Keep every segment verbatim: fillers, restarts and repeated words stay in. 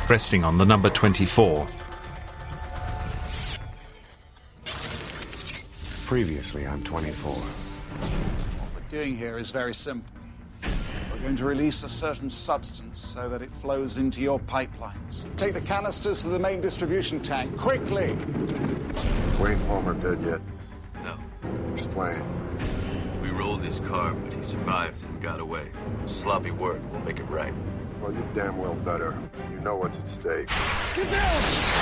resting on the number twenty-four. Previously on twenty-four. What we're doing here is very simple. We're going to release a certain substance so that it flows into your pipelines. Take the canisters to the main distribution tank, quickly! Wayne Palmer dead yet? No. Explain. We rolled his car, but he survived and got away. Sloppy work. We'll make it right. Well, you damn well better. You know what's at stake. Get down!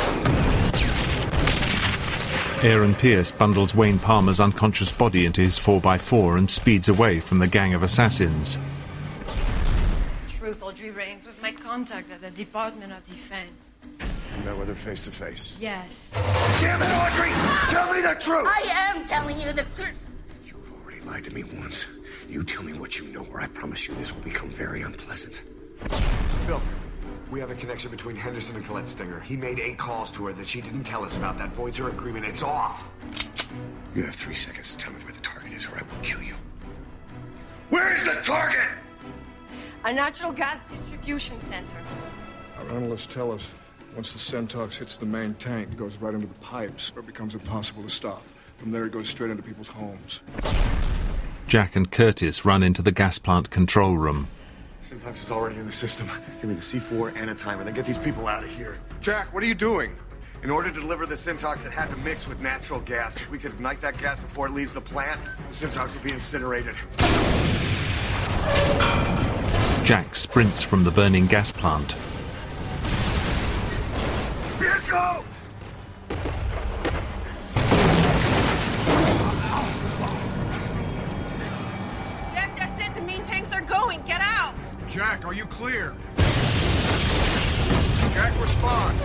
Aaron Pierce bundles Wayne Palmer's unconscious body into his four by four and speeds away from the gang of assassins. The truth, Audrey Raines was my contact at the Department of Defense. You met with her face to face? Yes. Damn it, Audrey! Tell me the truth! I am telling you the truth. You've already lied to me once. You tell me what you know, or I promise you this will become very unpleasant. Phil, we have a connection between Henderson and Colette Stinger. He made eight calls to her that she didn't tell us about. That voids her agreement. It's off. You have three seconds to tell me where the target is, or I will kill you. Where is the target? A natural gas distribution center. Our analysts tell us once the Centox hits the main tank, it goes right into the pipes, where it becomes impossible to stop. From there, it goes straight into people's homes. Jack and Curtis run into the gas plant control room. Syntax is already in the system. Give me the C four and a timer, then get these people out of here. Jack, what are you doing? In order to deliver the Syntax, it had to mix with natural gas. If we could ignite that gas before it leaves the plant, the Syntax will be incinerated. Jack sprints from the burning gas plant. Vehicle! Jack, that's it. The main tanks are going. Get out. Jack, are you clear? Jack, respond.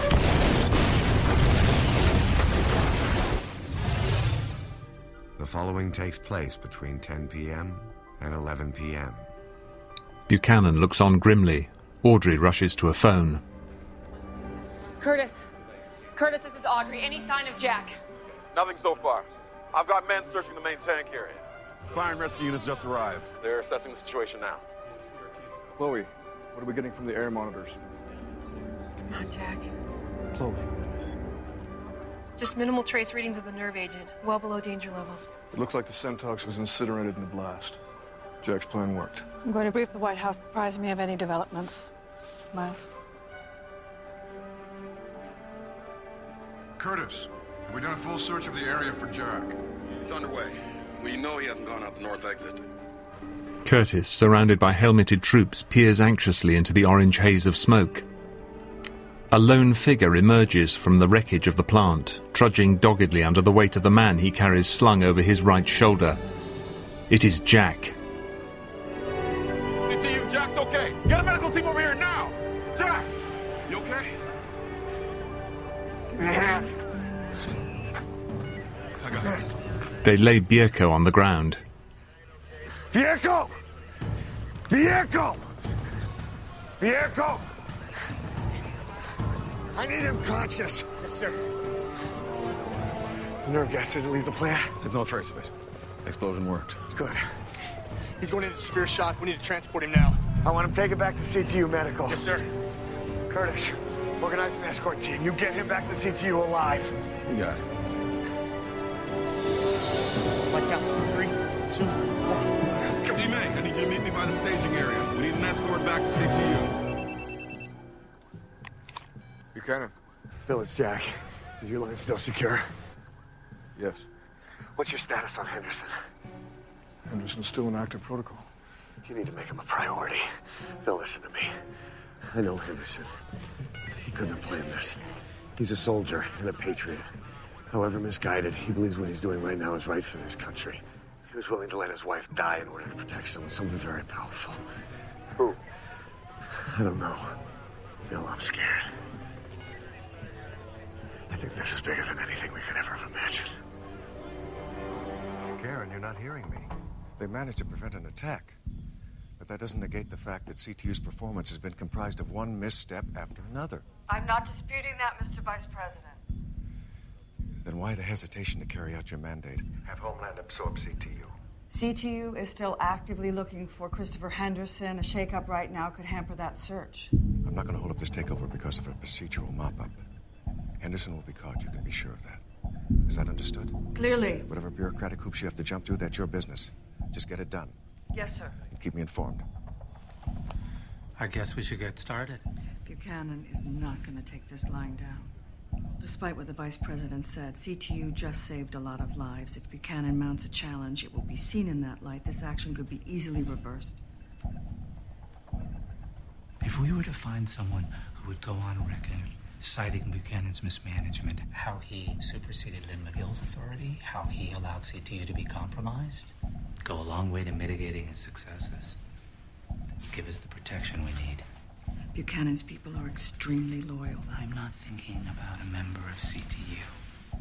The following takes place between ten p.m. and eleven p.m. Buchanan looks on grimly. Audrey rushes to a phone. Curtis. Curtis, this is Audrey. Any sign of Jack? Nothing so far. I've got men searching the main tank area. Fire and rescue units just arrived. They're assessing the situation now. Chloe, what are we getting from the air monitors? Come on, Jack. Chloe. Just minimal trace readings of the nerve agent, well below danger levels. It looks like the Centox was incinerated in the blast. Jack's plan worked. I'm going to brief the White House. Apprise me of any developments. Miles? Curtis, have we done a full search of the area for Jack? It's underway. We know he hasn't gone out the north exit. Curtis, surrounded by helmeted troops, peers anxiously into the orange haze of smoke. A lone figure emerges from the wreckage of the plant, trudging doggedly under the weight of the man he carries slung over his right shoulder. It is Jack. C T U, Jack's okay. Get a medical team over here now. Jack! You okay? Give me a hand. I got it. They lay Bierko on the ground. Vehicle! Vehicle! Vehicle! I need him conscious. Yes, sir. The nerve gas didn't leave the plant. There's no trace of it. Explosion worked. Good. He's going into severe shock. We need to transport him now. I want him taken back to C T U Medical. Yes, sir. Curtis, organize an escort team. You get him back to C T U alive. You got it. My count. Three, two, one. Team A, I need you to meet me by the staging area. We need an escort back to C T U. Buchanan. Bill, it's Jack. Is your line still secure? Yes. What's your status on Henderson? Henderson's still in active protocol. You need to make him a priority. Bill, listen to me. I know Henderson. He couldn't have planned this. He's a soldier and a patriot. However misguided, he believes what he's doing right now is right for this country. He was willing to let his wife die in order to protect someone, someone very powerful. Who? I don't know. Bill, I'm scared. I think this is bigger than anything we could ever have imagined. Karen, you're not hearing me. They managed to prevent an attack. But that doesn't negate the fact that C T U's performance has been comprised of one misstep after another. I'm not disputing that, Mister Vice President. Then why the hesitation to carry out your mandate? Have Homeland absorb C T U. C T U is still actively looking for Christopher Henderson. A shakeup right now could hamper that search. I'm not going to hold up this takeover because of a procedural mop-up. Henderson will be caught, you can be sure of that. Is that understood? Clearly. Whatever bureaucratic hoops you have to jump through, that's your business. Just get it done. Yes, sir. Keep me informed. I guess we should get started. Buchanan is not going to take this lying down. Despite what the vice president said, C T U just saved a lot of lives. If Buchanan mounts a challenge, it will be seen in that light. This action could be easily reversed. If we were to find someone who would go on record citing Buchanan's mismanagement, how he superseded Lynn McGill's authority, how he allowed C T U to be compromised, go a long way to mitigating his successes. Give us the protection we need. Buchanan's people are extremely loyal. I'm not thinking about a member of C T U.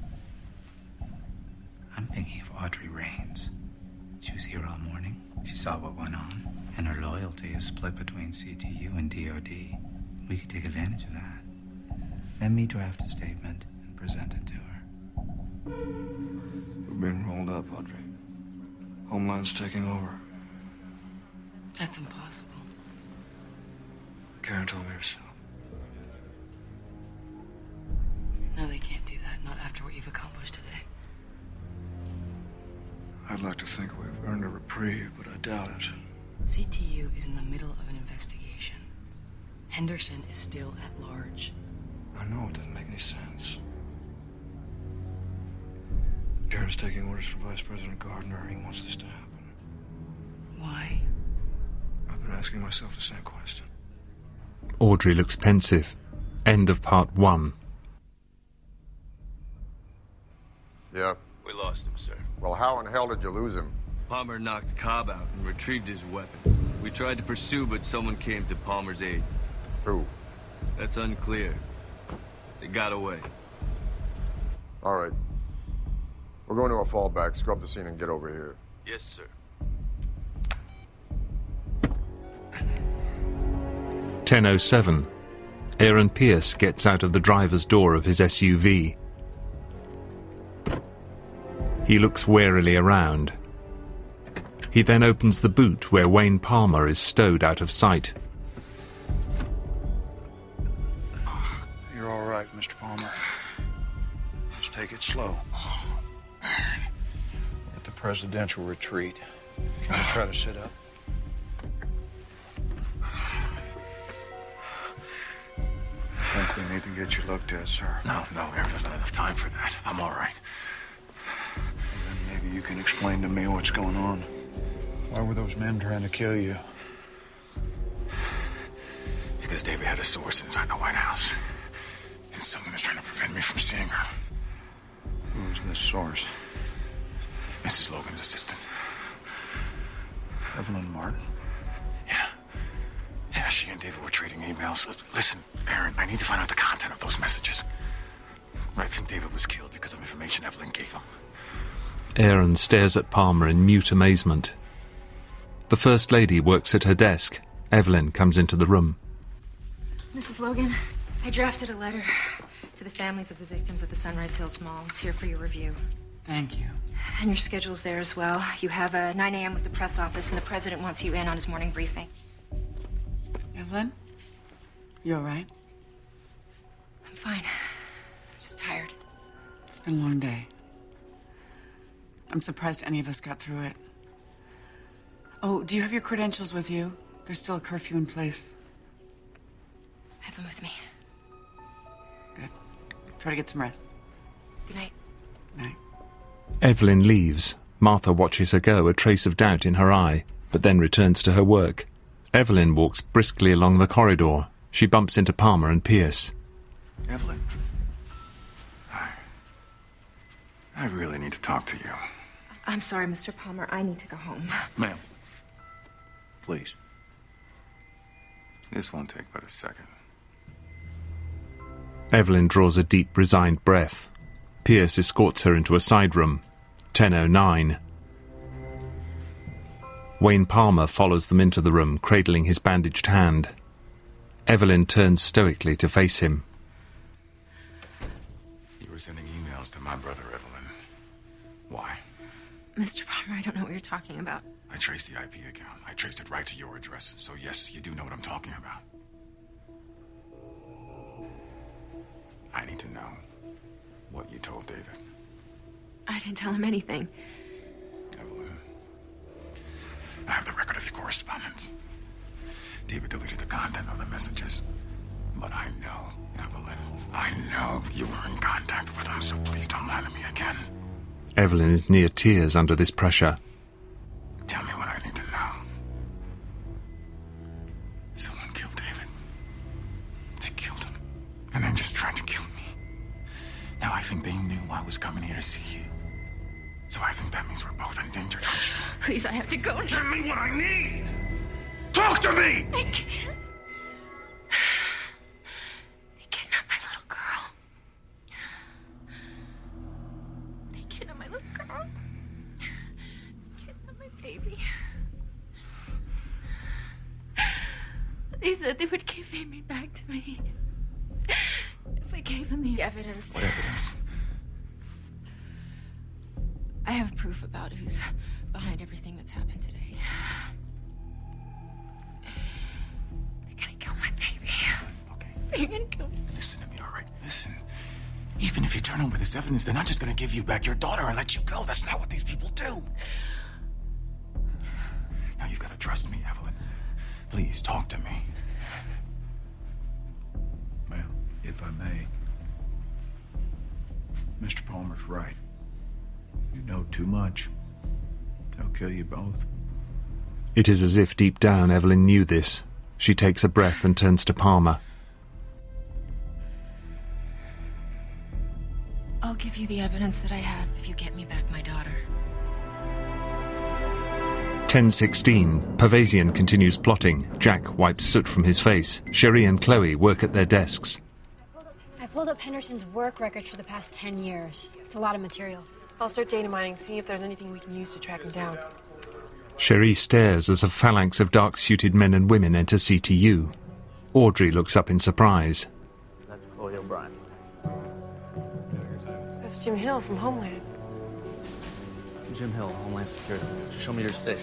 I'm thinking of Audrey Raines. She was here all morning. She saw what went on. And her loyalty is split between C T U and D O D. We could take advantage of that. Let me draft a statement and present it to her. We've been rolled up, Audrey. Homeland's taking over. That's impossible. Karen told me herself. No, they can't do that. Not after what you've accomplished today. I'd like to think we've earned a reprieve, but I doubt it. C T U is in the middle of an investigation. Henderson is still at large. I know it doesn't make any sense. Karen's taking orders from Vice President Gardner. He wants this to happen. Why? I've been asking myself the same question. Audrey looks pensive. End of part one. Yeah. We lost him, sir. Well, how in hell did you lose him? Palmer knocked Cobb out and retrieved his weapon. We tried to pursue, but someone came to Palmer's aid. Who? That's unclear. They got away. All right. We're going to a fallback. Scrub the scene and get over here. Yes, sir. ten oh seven. Aaron Pierce gets out of the driver's door of his S U V. He looks warily around. He then opens the boot where Wayne Palmer is stowed out of sight. You're all right, Mister Palmer. Just take it slow. We're at the presidential retreat. Can you try to sit up? I think we need to get you looked at, sir. No, no, there isn't enough time for that. I'm all right. And then maybe you can explain to me what's going on. Why were those men trying to kill you? Because David had a source inside the White House. And someone is trying to prevent me from seeing her. Who's this source? Missus Logan's assistant. Evelyn Martin? Yeah. Yeah, she and David were trading emails. Listen, Aaron, I need to find out the content of those messages. I think David was killed because of information Evelyn gave him. Aaron stares at Palmer in mute amazement. The First Lady works at her desk. Evelyn comes into the room. Missus Logan, I drafted a letter to the families of the victims at the Sunrise Hills Mall. It's here for your review. Thank you. And your schedule's there as well. You have a nine a.m. with the press office, and the president wants you in on his morning briefing. Evelyn? You all right? I'm fine. Just tired. It's been a long day. I'm surprised any of us got through it. Oh, do you have your credentials with you? There's still a curfew in place. I have them with me. Good. Try to get some rest. Good night. Good night. Evelyn leaves. Martha watches her go, a trace of doubt in her eye, but then returns to her work. Evelyn walks briskly along the corridor. She bumps into Palmer and Pierce. Evelyn. I... I really need to talk to you. I'm sorry, Mister Palmer. I need to go home. Ma'am. Please. This won't take but a second. Evelyn draws a deep, resigned breath. Pierce escorts her into a side room. ten oh nine. Wayne Palmer follows them into the room, cradling his bandaged hand. Evelyn turns stoically to face him. You were sending emails to my brother, Evelyn. Why? Mister Palmer, I don't know what you're talking about. I traced the I P account. I traced it right to your address. So yes, you do know what I'm talking about. I need to know what you told David. I didn't tell him anything. Evelyn, I have the record of your correspondence. David deleted the content of the messages. But I know, Evelyn, I know you were in contact with him, so please don't lie to me again. Evelyn is near tears under this pressure. Tell me what I need to know. Someone killed David. They killed him. And then just tried to kill me. Now I think they knew I was coming here to see you. So I think that means we're both in danger, don't you? Please, I have to go now. Tell me what I need! Talk to me! I can't. They kidnapped my little girl. They kidnapped my little girl. They kidnapped my baby. They said they would give Amy back to me if I gave them the evidence. What evidence? I have proof about who's behind everything that's happened today. They're gonna kill my baby. Okay. They're gonna kill me. Listen to me, all right? Listen. Even if you turn over this evidence, they're not just gonna give you back your daughter and let you go. That's not what these people do. Now you've got to trust me, Evelyn. Please, talk to me. Well, if I may, Mister Palmer's right. You know too much. They'll kill you both. It is as if deep down Evelyn knew this. She takes a breath and turns to Palmer. I'll give you the evidence that I have if you get me back my daughter. ten sixteen. Pavasian continues plotting. Jack wipes soot from his face. Cherie and Chloe work at their desks. I pulled up Henderson's work records for the past ten years. It's a lot of material. I'll start data mining, see if there's anything we can use to track him down. Cherie stares as a phalanx of dark-suited men and women enter C T U. Audrey looks up in surprise. That's Chloe O'Brien. That's Jim Hill from Homeland. Jim Hill, Homeland Security. Show me your station.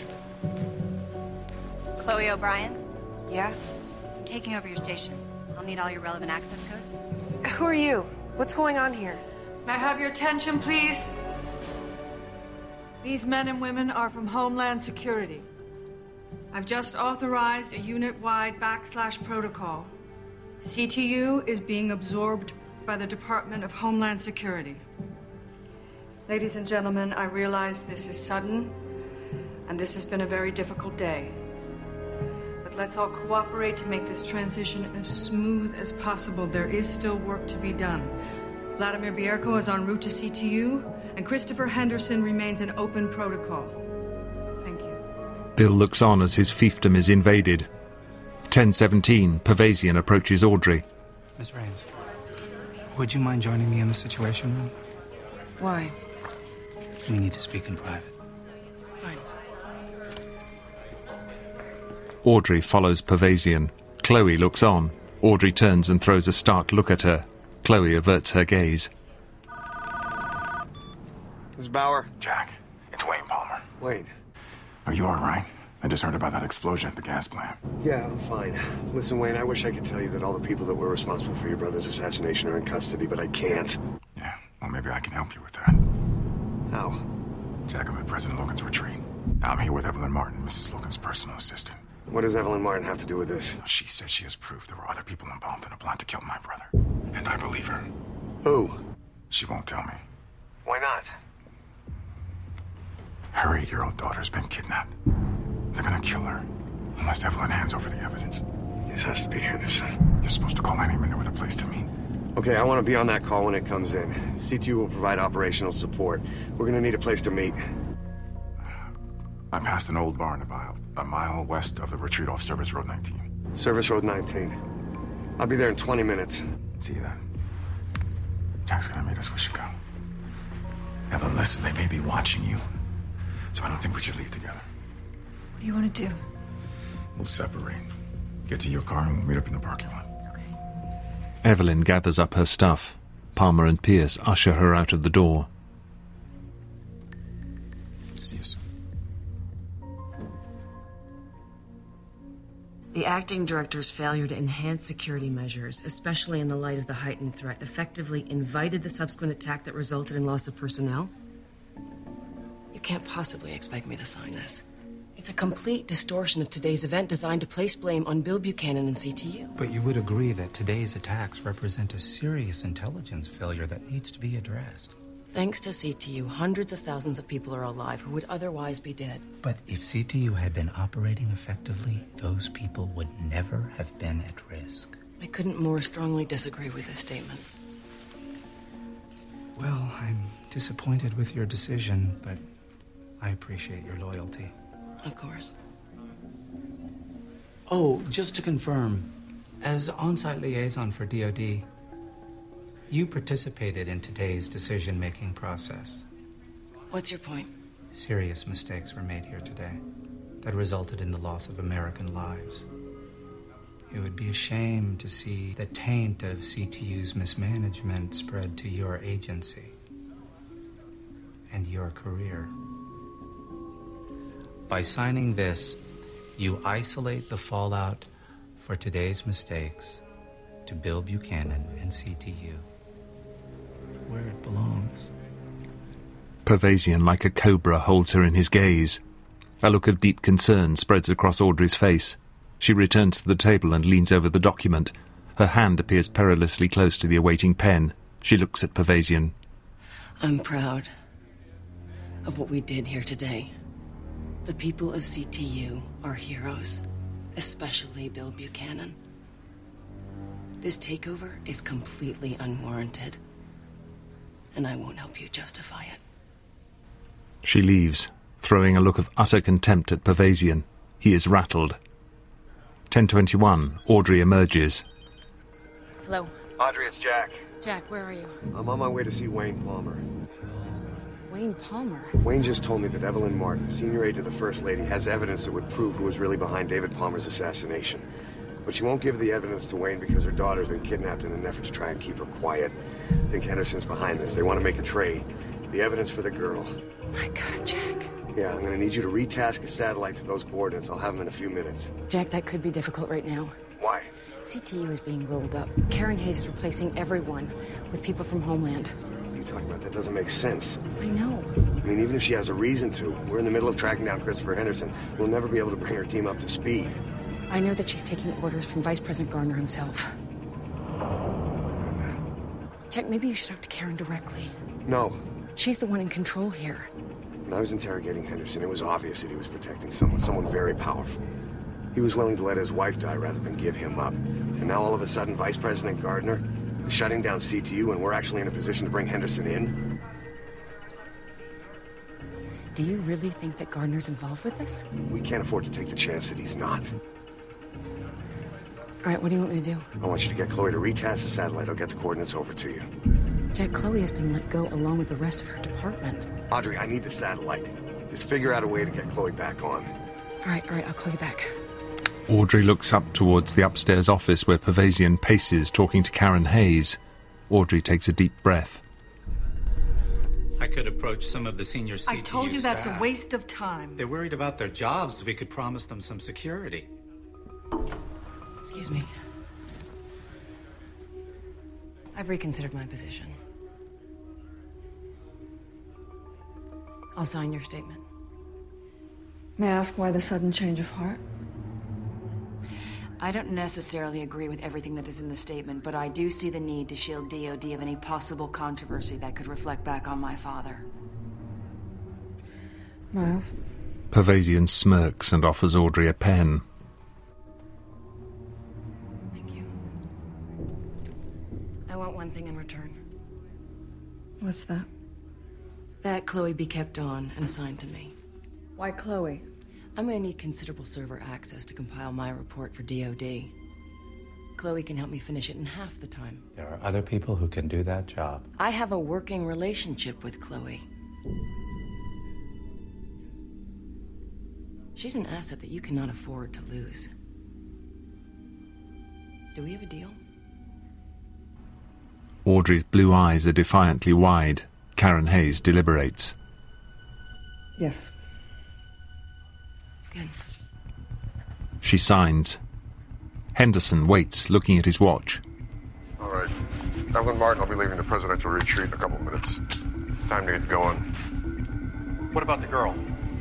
Chloe O'Brien? Yeah? I'm taking over your station. I'll need all your relevant access codes. Who are you? What's going on here? May I have your attention, please? These men and women are from Homeland Security. I've just authorized a unit-wide backslash protocol. C T U is being absorbed by the Department of Homeland Security. Ladies and gentlemen, I realize this is sudden, and this has been a very difficult day. But let's all cooperate to make this transition as smooth as possible. There is still work to be done. Vladimir Bierko is en route to C T U, and Christopher Henderson remains an open protocol. Thank you. Bill looks on as his fiefdom is invaded. ten seventeen. Pavasian approaches Audrey. Miss Rains, would you mind joining me in the Situation Room? Why? We need to speak in private. Fine. Audrey follows Pavasian. Chloe looks on. Audrey turns and throws a stark look at her. Chloe averts her gaze. Miss Bauer. Jack, it's Wayne Palmer. Wayne. Are you all right? I just heard about that explosion at the gas plant. Yeah, I'm fine. Listen, Wayne, I wish I could tell you that all the people that were responsible for your brother's assassination are in custody, but I can't. Yeah, well, maybe I can help you with that. How? Jack, I'm at President Logan's retreat. I'm here with Evelyn Martin, Missus Logan's personal assistant. What does Evelyn Martin have to do with this? She said she has proof there were other people involved in a plot to kill my brother. And I believe her. Who? She won't tell me. Why not? Her eight-year-old daughter's been kidnapped. They're gonna kill her, unless Evelyn hands over the evidence. This has to be Henderson. You're supposed to call any minute with a place to meet. Okay, I want to be on that call when it comes in. C T U will provide operational support. We're gonna need a place to meet. I passed an old barn about a mile west of the retreat off Service Road nineteen. Service Road nineteen. I'll be there in twenty minutes. See you then. Jack's gonna meet us. We should go. Evelyn, listen, they may be watching you. So I don't think we should leave together. What do you want to do? We'll separate. Get to your car and we'll meet up in the parking lot. Evelyn gathers up her stuff. Palmer and Pierce usher her out of the door. See you soon. The acting director's failure to enhance security measures, especially in the light of the heightened threat, effectively invited the subsequent attack that resulted in loss of personnel. You can't possibly expect me to sign this. It's a complete distortion of today's event designed to place blame on Bill Buchanan and C T U. But you would agree that today's attacks represent a serious intelligence failure that needs to be addressed. Thanks to C T U, hundreds of thousands of people are alive who would otherwise be dead. But if C T U had been operating effectively, those people would never have been at risk. I couldn't more strongly disagree with this statement. Well, I'm disappointed with your decision, but I appreciate your loyalty. Of course. Oh, just to confirm, as on-site liaison for D O D, you participated in today's decision-making process. What's your point? Serious mistakes were made here today that resulted in the loss of American lives. It would be a shame to see the taint of C T U's mismanagement spread to your agency and your career. By signing this, you isolate the fallout for today's mistakes to Bill Buchanan and C T U, where it belongs. Pervasian, like a cobra, holds her in his gaze. A look of deep concern spreads across Audrey's face. She returns to the table and leans over the document. Her hand appears perilously close to the awaiting pen. She looks at Pervasian. I'm proud of what we did here today. The people of C T U are heroes, especially Bill Buchanan. This takeover is completely unwarranted, and I won't help you justify it. She leaves, throwing a look of utter contempt at Pervasian. He is rattled. ten twenty-one, Audrey emerges. Hello. Audrey, it's Jack. Jack, where are you? I'm on my way to see Wayne Palmer. Wayne Palmer? Wayne just told me that Evelyn Martin, senior aide to the First Lady, has evidence that would prove who was really behind David Palmer's assassination. But she won't give the evidence to Wayne because her daughter's been kidnapped in an effort to try and keep her quiet. I think Henderson's behind this. They want to make a trade. The evidence for the girl. My God, Jack. Yeah, I'm going to need you to retask a satellite to those coordinates. I'll have them in a few minutes. Jack, that could be difficult right now. Why? C T U is being rolled up. Karen Hayes is replacing everyone with people from Homeland. What are you talking about? That doesn't make sense. I know. I mean, even if she has a reason to, we're in the middle of tracking down Christopher Henderson. We'll never be able to bring her team up to speed. I know that she's taking orders from Vice President Gardner himself. Jack, maybe you should talk to Karen directly. No. She's the one in control here. When I was interrogating Henderson, it was obvious that he was protecting someone, someone very powerful. He was willing to let his wife die rather than give him up. And now all of a sudden, Vice President Gardner is shutting down C T U and we're actually in a position to bring Henderson in? Do you really think that Gardner's involved with this? We can't afford to take the chance that he's not. All right, what do you want me to do? I want you to get Chloe to retask the satellite. I'll get the coordinates over to you. Jack, Chloe has been let go along with the rest of her department. Audrey, I need the satellite. Just figure out a way to get Chloe back on. All right, all right, I'll call you back. Audrey looks up towards the upstairs office where Pervasian paces, talking to Karen Hayes. Audrey takes a deep breath. I could approach some of the senior C T U I told you that's staff. a waste of time. They're worried about their jobs. We could promise them some security. Excuse me. I've reconsidered my position. I'll sign your statement. May I ask why the sudden change of heart? I don't necessarily agree with everything that is in the statement, but I do see the need to shield D O D of any possible controversy that could reflect back on my father. Miles? Pervasian smirks and offers Audrey a pen. Thank you. I want one thing in return. What's that? That Chloe be kept on and assigned to me. Why Chloe? I'm going to need considerable server access to compile my report for D O D. Chloe can help me finish it in half the time. There are other people who can do that job. I have a working relationship with Chloe. She's an asset that you cannot afford to lose. Do we have a deal? Audrey's blue eyes are defiantly wide. Karen Hayes deliberates. Yes. Good. She signs. Henderson waits, looking at his watch. All right. Evelyn Martin will be leaving the presidential retreat in a couple of minutes. Time to get going. What about the girl?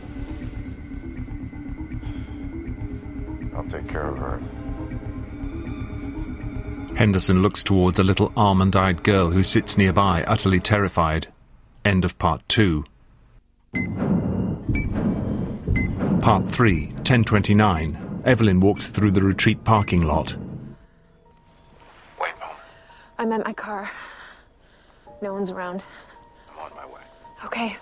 I'll take care of her. Henderson looks towards a little almond-eyed girl who sits nearby, utterly terrified. End of part two. Part three, ten twenty-nine. Evelyn walks through the retreat parking lot. I'm at my car. No one's around. I'm on my way. Okay.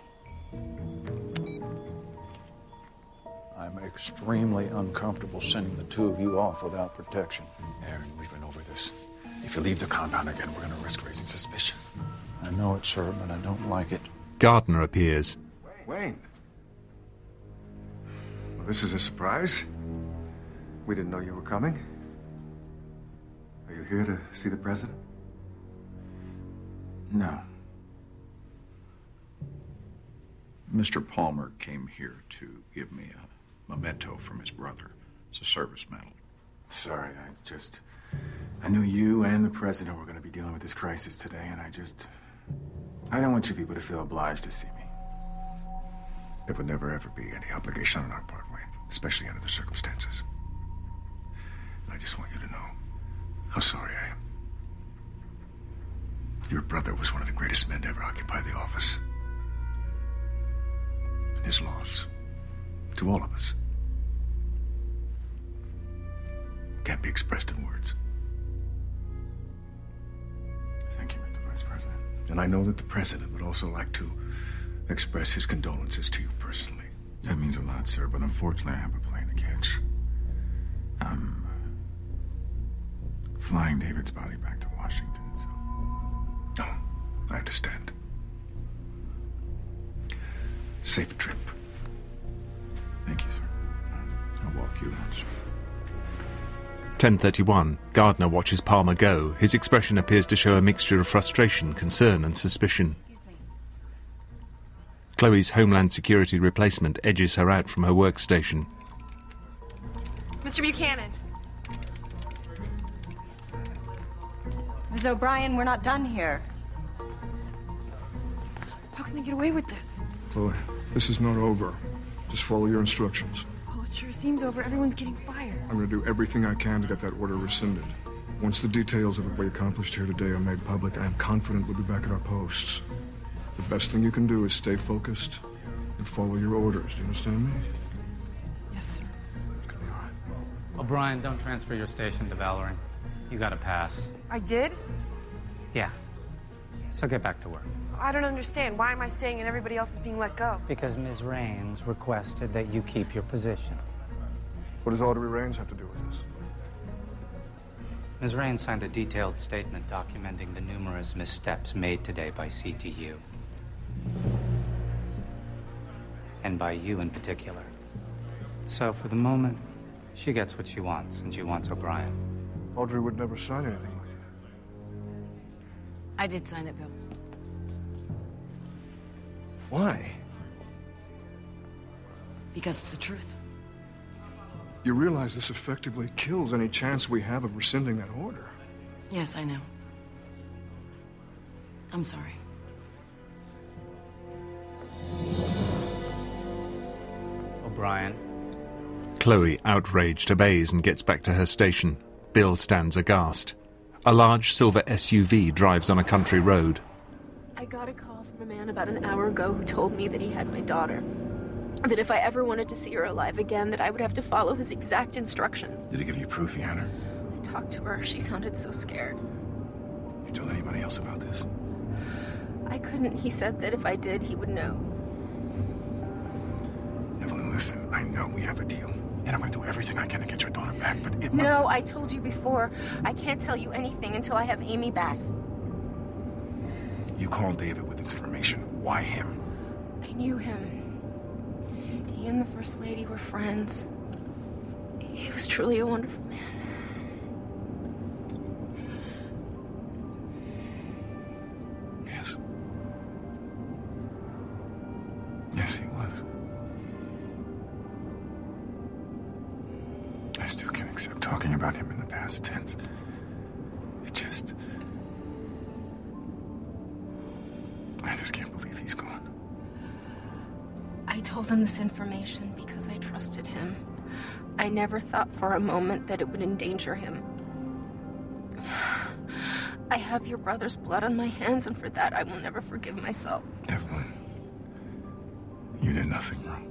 I'm extremely uncomfortable sending the two of you off without protection. Aaron, we've been over this. If you leave the compound again, we're gonna risk raising suspicion. I know it, sir, but I don't like it. Gardner appears. Wayne. Well, this is a surprise. We didn't know you were coming. Are you here to see the president? No. Mister Palmer came here to give me a memento from his brother. It's a service medal. Sorry, I just... I knew you and the president were going to be dealing with this crisis today, and I just... I don't want you people to feel obliged to see me. There would never, ever be any obligation on our part, Wayne, especially under the circumstances. And I just want you to know how sorry I am. Your brother was one of the greatest men to ever occupy the office. And his loss, to all of us, can't be expressed in words. Thank you, Mister Vice President. And I know that the president would also like to express his condolences to you personally. That means a lot, sir, but unfortunately I have a plane to catch. I'm uh, flying David's body back to Washington, so... No, I understand. Safe trip. Thank you, sir. I'll walk you out, sir. ten thirty-one. Gardner watches Palmer go. His expression appears to show a mixture of frustration, concern and suspicion. Chloe's Homeland Security replacement edges her out from her workstation. Mister Buchanan. Miz O'Brien, we're not done here. How can they get away with this? Chloe, this is not over. Just follow your instructions. Well, it sure seems over. Everyone's getting fired. I'm going to do everything I can to get that order rescinded. Once the details of what we accomplished here today are made public, I am confident we'll be back at our posts. The best thing you can do is stay focused and follow your orders. Do you understand me? Yes, sir. It's going to be all right. O'Brien, don't transfer your station to Valoring. You got a pass. I did? Yeah. So get back to work. I don't understand. Why am I staying and everybody else is being let go? Because Miz Raines requested that you keep your position. What does Audrey Raines have to do with this? Miz Raines signed a detailed statement documenting the numerous missteps made today by C T U. And by you in particular. So for the moment, she gets what she wants, and she wants O'Brien. Audrey would never sign anything like that. I did sign it, Bill. Why? Because it's the truth. You realize this effectively kills any chance we have of rescinding that order. Yes, I know. I'm sorry. O'Brien. Chloe, outraged, obeys and gets back to her station. Bill stands aghast. A large silver S U V drives on a country road. I got a call from a man about an hour ago who told me that he had my daughter. That if I ever wanted to see her alive again, that I would have to follow his exact instructions. Did he give you proof, Yanner? I talked to her. She sounded so scared. You told anybody else about this? I couldn't. He said that if I did, he would know. Evelyn, listen. I know we have a deal. And I'm going to do everything I can to get your daughter back, but it... No, I told you before. I can't tell you anything until I have Amy back. You called David with this information. Why him? I knew him. He and the First Lady were friends. He was truly a wonderful man. Yes. Yes, he was. I still can't accept talking about him in the past. past tense. It just... I just can't believe he's gone. I told him this information because I trusted him. I never thought for a moment that it would endanger him. I have your brother's blood on my hands, and for that I will never forgive myself. Evelyn, you did nothing wrong.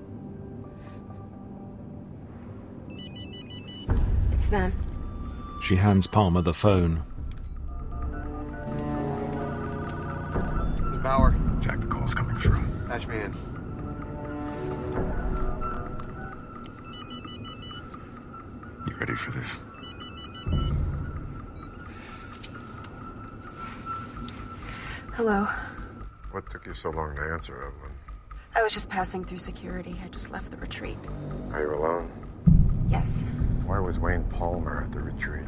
It's them. She hands Palmer the phone. Bauer. Jack, the call's coming through. Patch me in. You ready for this? Hello. What took you so long to answer, Evelyn? I was just passing through security. I just left the retreat. Are you alone? Yes. Why was Wayne Palmer at the retreat?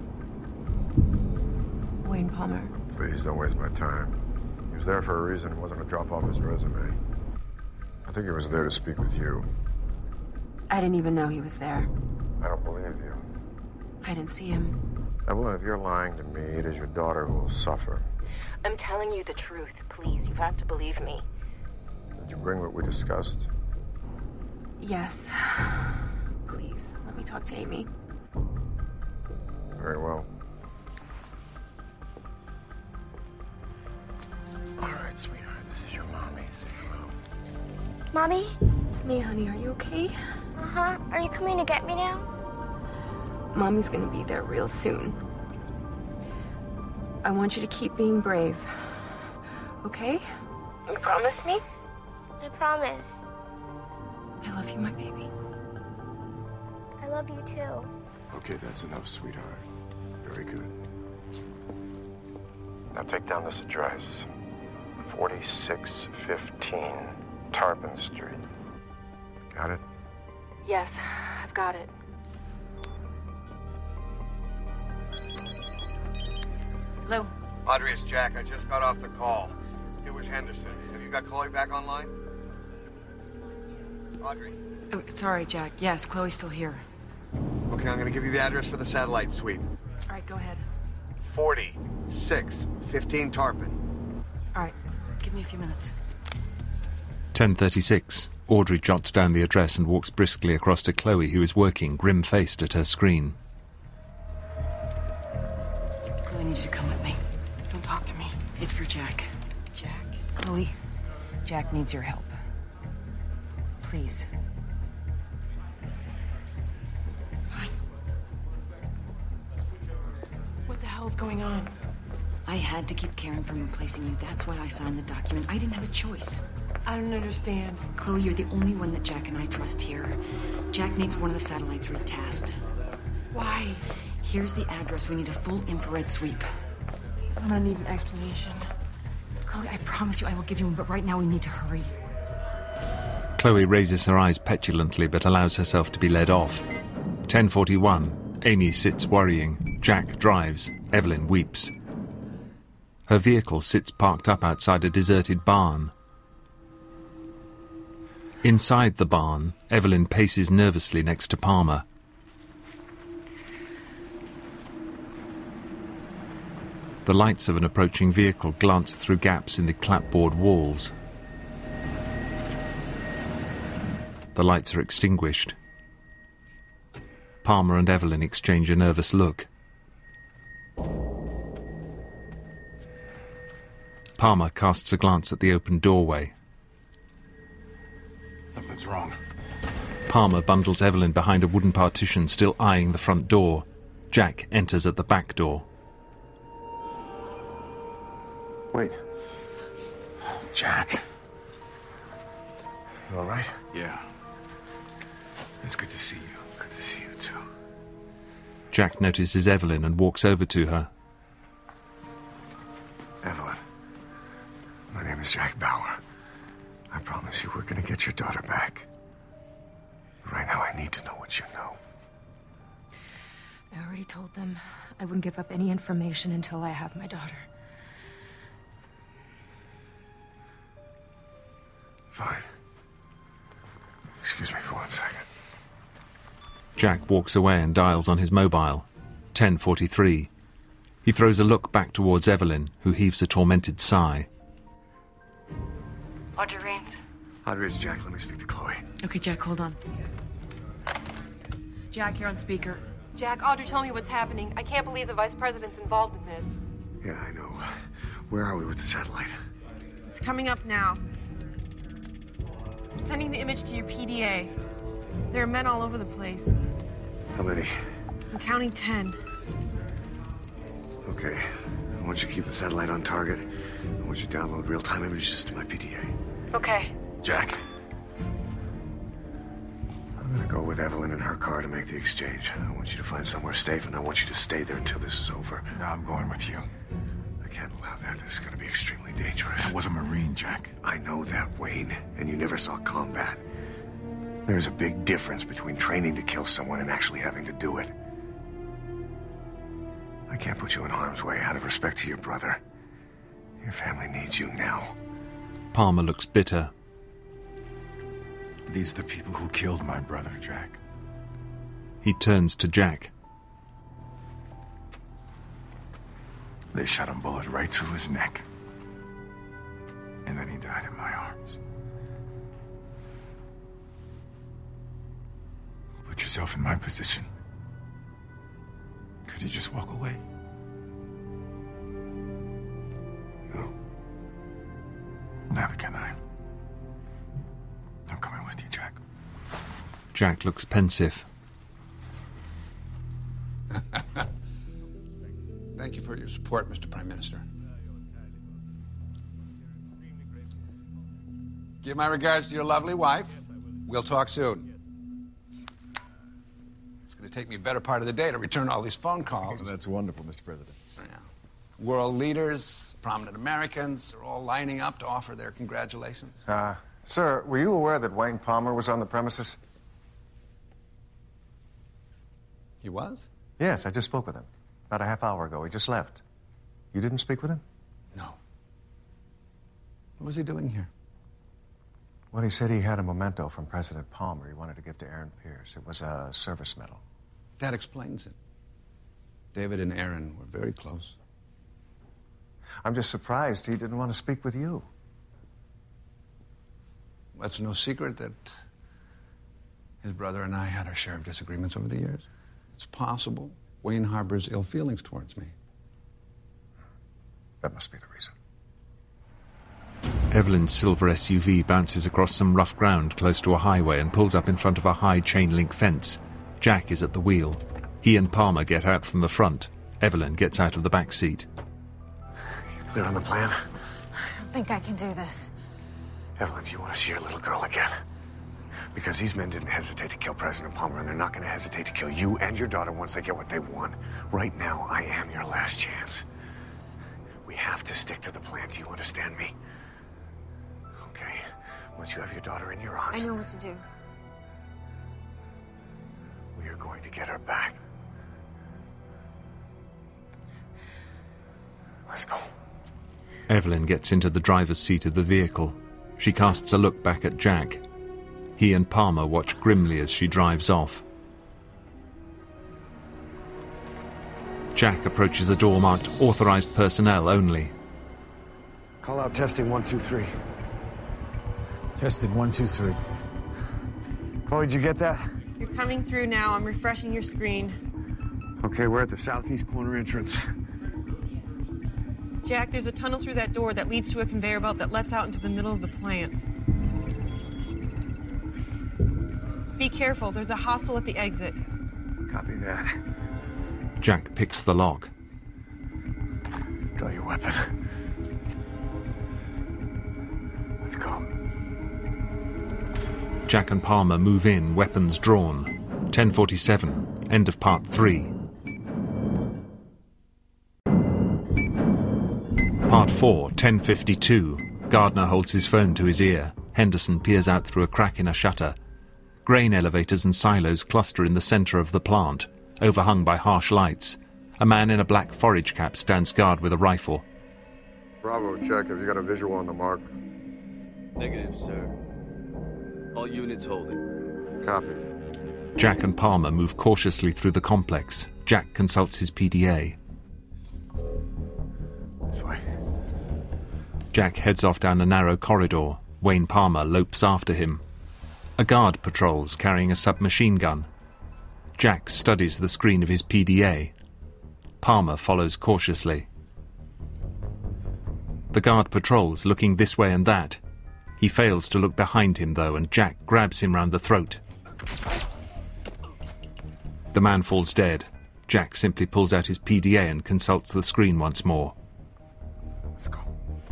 Wayne Palmer. Please don't waste my time. He was there for a reason. It wasn't to drop off his resume. I think he was there to speak with you. I didn't even know he was there. I don't believe you. I didn't see him. Evelyn, if you're lying to me, it is your daughter who will suffer. I'm telling you the truth. Please, you have to believe me. Did you bring what we discussed? Yes. Please, let me talk to Amy. Very well. All right, sweetheart. This is your mommy. Say hello. Mommy? It's me, honey. Are you okay? Uh-huh. Are you coming to get me now? Mommy's gonna be there real soon. I want you to keep being brave. Okay? You promise me? I promise. I love you, my baby. I love you too. Okay, that's enough, sweetheart. Very good. Now take down this address. forty-six fifteen Tarpon Street. Got it? Yes, I've got it. Hello? Audrey, it's Jack. I just got off the call. It was Henderson. Have you got Chloe back online? Audrey? Oh, sorry, Jack. Yes, Chloe's still here. Okay, I'm gonna give you the address for the satellite suite. All right, go ahead. forty-six fifteen Tarpon. All right, give me a few minutes. ten thirty-six. Audrey jots down the address and walks briskly across to Chloe, who is working, grim-faced, at her screen. Chloe, I need you to come with me. Don't talk to me. It's for Jack. Jack? Chloe, Jack needs your help. Please. Fine. What the hell's going on? I had to keep Karen from replacing you. That's why I signed the document. I didn't have a choice. I don't understand. Chloe, you're the only one that Jack and I trust here. Jack needs one of the satellites retasked. Why? Here's the address. We need a full infrared sweep. I'm gonna need an explanation. Chloe, I promise you I will give you one, but right now we need to hurry. Chloe raises her eyes petulantly but allows herself to be led off. ten forty-one. Amy sits worrying. Jack drives. Evelyn weeps. Her vehicle sits parked up outside a deserted barn. Inside the barn, Evelyn paces nervously next to Palmer. The lights of an approaching vehicle glance through gaps in the clapboard walls. The lights are extinguished. Palmer and Evelyn exchange a nervous look. Palmer casts a glance at the open doorway. Something's wrong. Palmer bundles Evelyn behind a wooden partition, still eyeing the front door. Jack enters at the back door. Wait. Jack. You all right? Yeah. It's good to see you. Good to see you, too. Jack notices Evelyn and walks over to her. Evelyn, my name is Jack Bauer. I promise you we're going to get your daughter back. Right now, I need to know what you know. I already told them I wouldn't give up any information until I have my daughter. Fine. Excuse me for one second. Jack walks away and dials on his mobile. ten forty-three. He throws a look back towards Evelyn, who heaves a tormented sigh. Audrey Rains. Audrey, it's Jack. Let me speak to Chloe. Okay, Jack, hold on. Jack, you're on speaker. Jack, Audrey, tell me what's happening. I can't believe the vice president's involved in this. Yeah, I know. Where are we with the satellite? It's coming up now. I'm sending the image to your P D A. There are men all over the place. How many? I'm counting ten. Okay. I want you to keep the satellite on target. I want you to download real-time images to my P D A. Okay. Jack? I'm gonna go with Evelyn in her car to make the exchange. I want you to find somewhere safe, and I want you to stay there until this is over. No, I'm going with you. I can't allow that. This is gonna be extremely dangerous. I was a Marine, Jack. I know that, Wayne, and you never saw combat. There's a big difference between training to kill someone and actually having to do it. I can't put you in harm's way out of respect to your brother. Your family needs you now. Palmer looks bitter. These are the people who killed my brother, Jack. He turns to Jack. They shot a bullet right through his neck. And then he died in my arms. Put yourself in my position. Could you just walk away? No. Neither can I. I'm coming with you, Jack. Jack looks pensive. Thank you for your support, Mister Prime Minister. Give my regards to your lovely wife. We'll talk soon. It's going to take me a better part of the day to return all these phone calls. That's wonderful, Mister President. Yeah. World leaders, prominent Americans, are all lining up to offer their congratulations. Uh, sir, were you aware that Wayne Palmer was on the premises? He was? Yes, I just spoke with him. About a half hour ago. He just left. You didn't speak with him? No. What was he doing here? Well, he said he had a memento from President Palmer he wanted to give to Aaron Pierce. It was a service medal. That explains it. David and Aaron were very close. I'm just surprised he didn't want to speak with you. It's no secret that his brother and I had our share of disagreements over the years. It's possible Wayne harbors ill feelings towards me. That must be the reason. Evelyn's silver S U V bounces across some rough ground close to a highway and pulls up in front of a high chain-link fence. Jack is at the wheel. He and Palmer get out from the front. Evelyn gets out of the back seat. Clear on the plan? I don't think I can do this. Evelyn, do you want to see your little girl again? Because these men didn't hesitate to kill President Palmer, and they're not going to hesitate to kill you and your daughter once they get what they want. Right now, I am your last chance. We have to stick to the plan. Do you understand me? Okay. Once you have your daughter in your arms... I know what to do. We are going to get her back. Let's go. Evelyn gets into the driver's seat of the vehicle. She casts a look back at Jack. He and Palmer watch grimly as she drives off. Jack approaches a door marked Authorized Personnel Only. Call out testing one, two, three. Testing one, two, three. Chloe, did you get that? You're coming through now. I'm refreshing your screen. Okay, we're at the southeast corner entrance. Jack, there's a tunnel through that door that leads to a conveyor belt that lets out into the middle of the plant. Be careful. There's a hostile at the exit. Copy that. Jack picks the lock. Draw your weapon. Let's go. Jack and Palmer move in, weapons drawn. ten forty-seven, end of part three. Part four, ten fifty-two. Gardner holds his phone to his ear. Henderson peers out through a crack in a shutter. Grain elevators and silos cluster in the center of the plant, overhung by harsh lights. A man in a black forage cap stands guard with a rifle. Bravo, check. Have you got a visual on the mark? Negative, sir. All units holding. Copy. Jack and Palmer move cautiously through the complex. Jack consults his P D A. This way. Jack heads off down a narrow corridor. Wayne Palmer lopes after him. A guard patrols carrying a submachine gun. Jack studies the screen of his P D A. Palmer follows cautiously. The guard patrols, looking this way and that. He fails to look behind him, though, and Jack grabs him round the throat. The man falls dead. Jack simply pulls out his P D A and consults the screen once more. Let's go.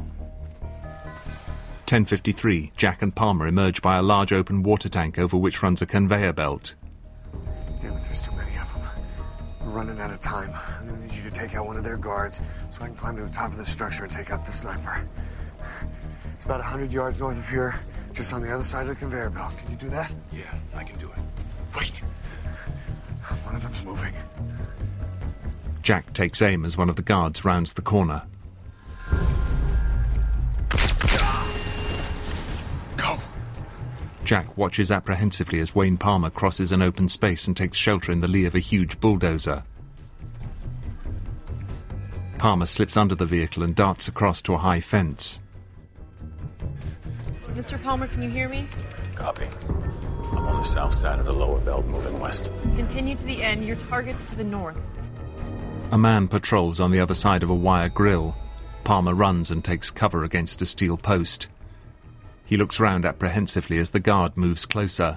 ten fifty-three, Jack and Palmer emerge by a large open water tank over which runs a conveyor belt. Damn it, there's too many of them. We're running out of time. I'm gonna need you to take out one of their guards so I can climb to the top of the structure and take out the sniper. It's about one hundred yards north of here, just on the other side of the conveyor belt. Can you do that? Yeah, I can do it. Wait! One of them's moving. Jack takes aim as one of the guards rounds the corner. Go! Jack watches apprehensively as Wayne Palmer crosses an open space and takes shelter in the lee of a huge bulldozer. Palmer slips under the vehicle and darts across to a high fence. Mister Palmer, can you hear me? Copy. I'm on the south side of the lower belt, moving west. Continue to the end. Your target's to the north. A man patrols on the other side of a wire grill. Palmer runs and takes cover against a steel post. He looks round apprehensively as the guard moves closer.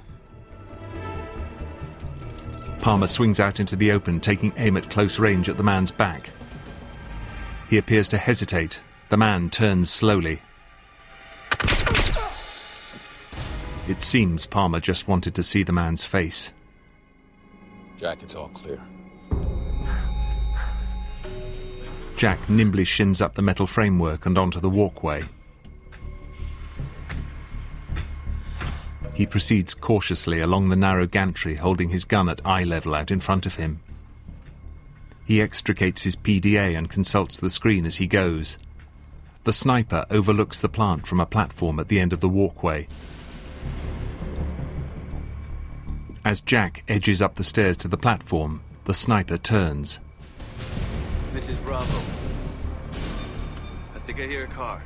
Palmer swings out into the open, taking aim at close range at the man's back. He appears to hesitate. The man turns slowly. It seems Palmer just wanted to see the man's face. Jack, it's all clear. Jack nimbly shins up the metal framework and onto the walkway. He proceeds cautiously along the narrow gantry, holding his gun at eye level out in front of him. He extricates his P D A and consults the screen as he goes. The sniper overlooks the plant from a platform at the end of the walkway. As Jack edges up the stairs to the platform, the sniper turns. This is Bravo. I think I hear a car.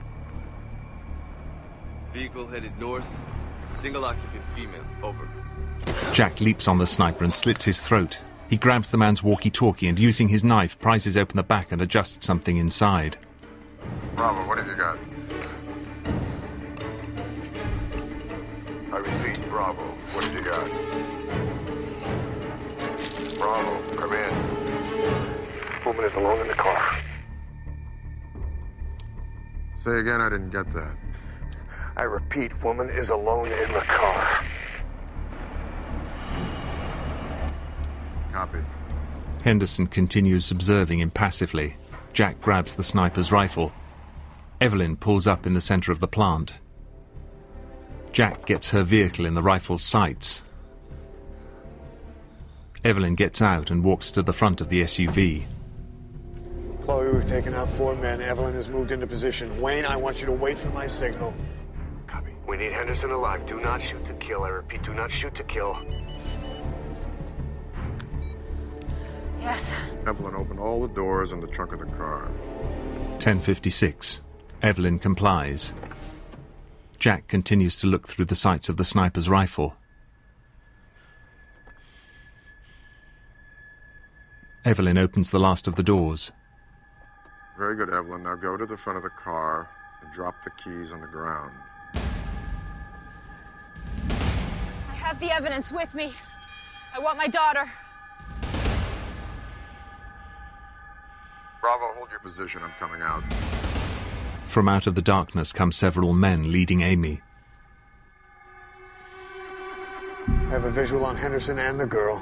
Vehicle headed north. Single occupant female. Over. Jack leaps on the sniper and slits his throat. He grabs the man's walkie-talkie and, using his knife, prizes open the back and adjusts something inside. Bravo, what have you got? I repeat, Bravo, what have you got? Bravo, come in. Woman is alone in the car. Say again, I didn't get that. I repeat, woman is alone in the car. Copy. Henderson continues observing impassively. Jack grabs the sniper's rifle. Evelyn pulls up in the center of the plant. Jack gets her vehicle in the rifle's sights. Evelyn gets out and walks to the front of the S U V. Chloe, we've taken out four men. Evelyn has moved into position. Wayne, I want you to wait for my signal. Copy. We need Henderson alive. Do not shoot to kill. I repeat, do not shoot to kill. Yes. Evelyn, open all the doors in the trunk of the car. ten fifty-six. Evelyn complies. Jack continues to look through the sights of the sniper's rifle. Evelyn opens the last of the doors. Very good, Evelyn. Now go to the front of the car and drop the keys on the ground. I have the evidence with me. I want my daughter. Bravo, hold your position. I'm coming out. From out of the darkness come several men leading Amy. I have a visual on Henderson and the girl.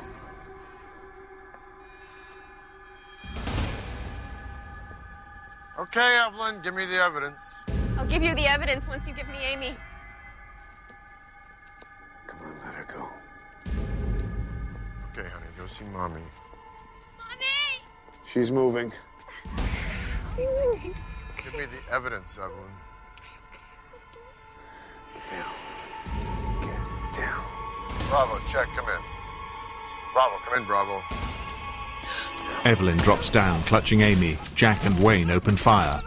Okay, Evelyn, give me the evidence. I'll give you the evidence once you give me Amy. Come on, let her go. Okay, honey, go see Mommy. Mommy! She's moving. Give me the evidence, Evelyn. Down. Get down. Bravo, check, come in. Bravo, come in, Bravo. Evelyn drops down, clutching Amy. Jack and Wayne open fire.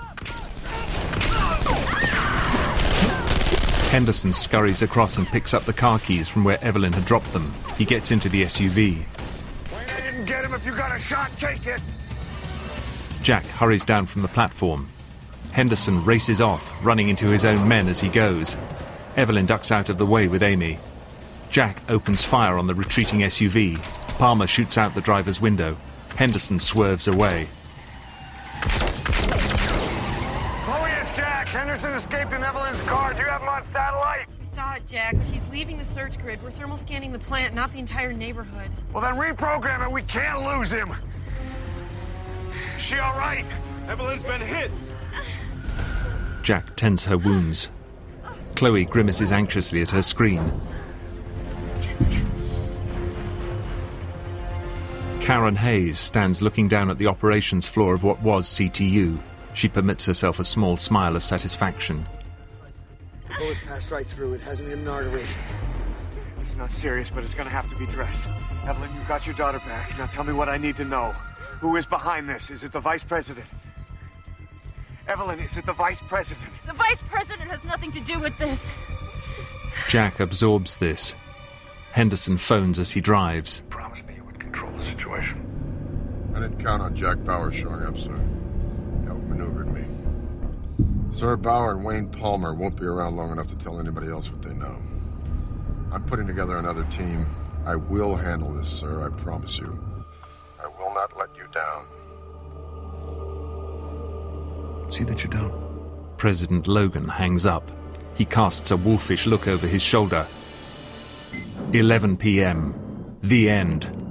Henderson scurries across and picks up the car keys from where Evelyn had dropped them. He gets into the S U V. Wayne, I didn't get him. If you got a shot, take it. Jack hurries down from the platform. Henderson races off, running into his own men as he goes. Evelyn ducks out of the way with Amy. Jack opens fire on the retreating S U V. Palmer shoots out the driver's window. Henderson swerves away. Chloe, it's Jack. Henderson escaped in Evelyn's car. Do you have him on satellite? We saw it, Jack, but he's leaving the search grid. We're thermal scanning the plant, not the entire neighborhood. Well, then reprogram it. We can't lose him. Is she all right? Evelyn's been hit. Jack tends her wounds. Chloe grimaces anxiously at her screen. Karen Hayes stands looking down at the operations floor of what was C T U. She permits herself a small smile of satisfaction. Bullet's passed right through. It hasn't hit an artery. It's not serious, but it's gonna have to be dressed. Evelyn, you got your daughter back. Now tell me what I need to know. Who is behind this? Is it the vice president? Evelyn, is it the vice president? The vice president has nothing to do with this. Jack absorbs this. Henderson phones as he drives. Promise me you would control the situation. I didn't count on Jack Bauer showing up, sir. He outmaneuvered me. Sir Bauer and Wayne Palmer won't be around long enough to tell anybody else what they know. I'm putting together another team. I will handle this, sir, I promise you. I will not let you down. See that you don't. President Logan hangs up. He casts a wolfish look over his shoulder. eleven p m The end.